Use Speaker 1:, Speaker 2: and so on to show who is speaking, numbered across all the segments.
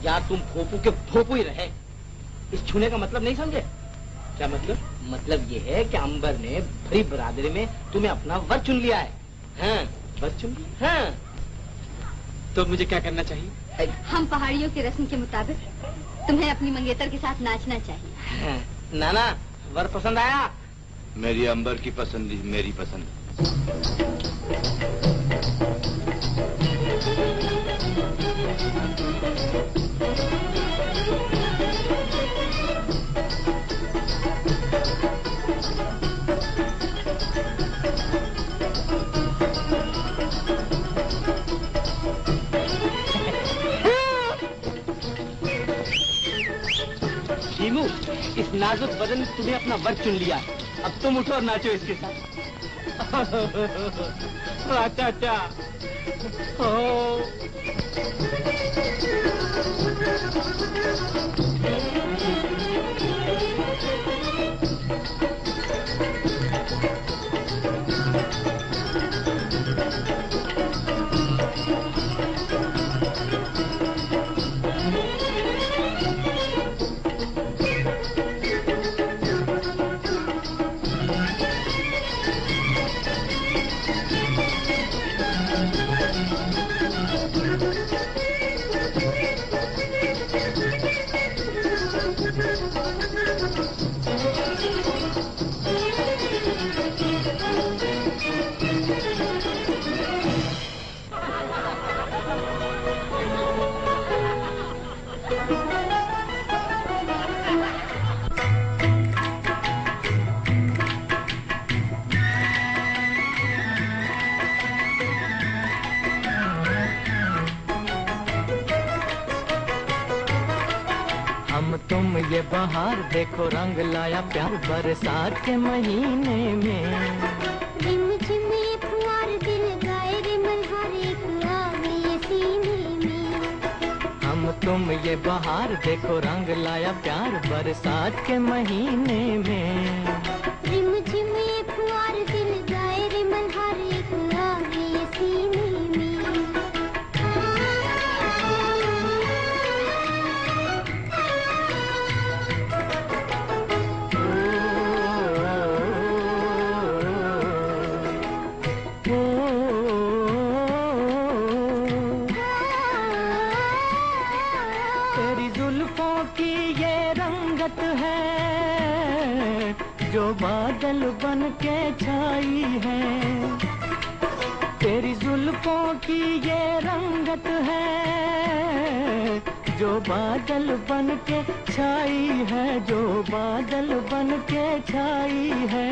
Speaker 1: या तुम भोपू के भोपू ही रहे। इस छूने का मतलब नहीं समझे? क्या मतलब? मतलब ये है कि अंबर ने भरी बरादरी में तुम्हें अपना वर चुन लिया है। हाँ, वर चुन लिया। हाँ।
Speaker 2: तो मुझे क्या करना चाहिए?
Speaker 3: हम पहाड़ियों की रस्म के मुताबिक तुम्हें अपनी मंगेतर के साथ नाचना चाहिए।
Speaker 1: हाँ। नाना, वर पसंद आया?
Speaker 4: मेरी अंबर की पसंद मेरी पसंद।
Speaker 1: शीमू, इस नाजुक बदन ने तुम्हें अपना वर चुन लिया। अब तुम उठो और नाचो इसके साथ। अच्छा अच्छा।
Speaker 5: तुम ये बहार देखो रंग लाया प्यार बरसात के महीने में।
Speaker 6: रिम झिम ये फुहार दिल गाए रे मल्हार एक आग ये सीने में।
Speaker 5: हम तुम ये बहार देखो रंग लाया प्यार बरसात के महीने में।
Speaker 6: रिम झिम ये फुहार दिल गाए रे मल्हार एक आग ये सीने में।
Speaker 5: जो बादल बन के छाई है, तेरी जुल्फों की ये रंगत है। जो बादल बन के छाई है, जो बादल बन के छाई है।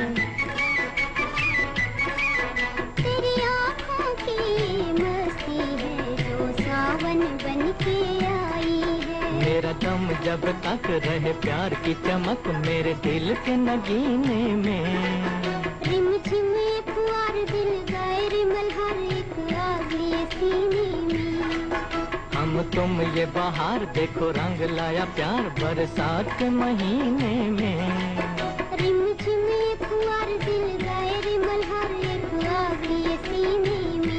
Speaker 6: तेरी आँखों की मस्ती है जो सावन बन के आई है।
Speaker 5: मेरा दम जब तक रहे प्यार की चमक मेरे दिल के नगीने में।
Speaker 6: रिम झिम ये फुहार दिल गाए रे मल्हार एक आग ये सीने में।
Speaker 5: हम तुम ये बहार देखो रंग लाया प्यार बरसात के महीने में।
Speaker 6: रिम झिम ये फुहार दिल गाए रे मल्हार एक आग ये सीने में।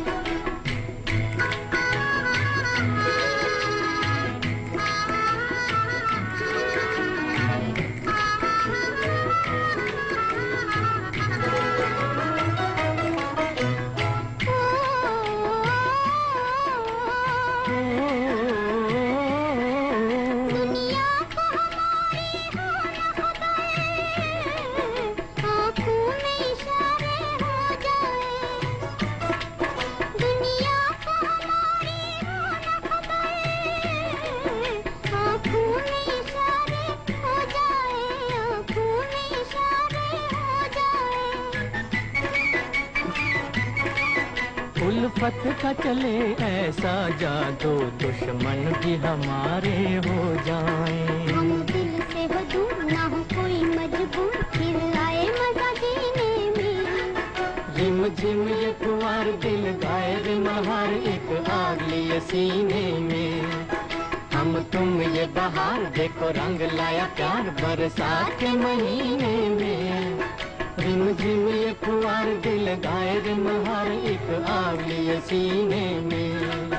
Speaker 5: उल्फत का चले ऐसा जादू दुश्मन भी हमारे हो जाएं।
Speaker 6: हम दिल से दूर ना हो कोई मजबूर फिर आए मजा जीने में।
Speaker 5: झिम झिम ये फुहार दिल गाए रे मल्हार एक आग लिए सीने में। हम तुम ये बहार देखो रंग लाया प्यार बरसात के महीने में। रिम झिम ये फुहार दिल गाए रे मल्हार एक आग लिए सीने में।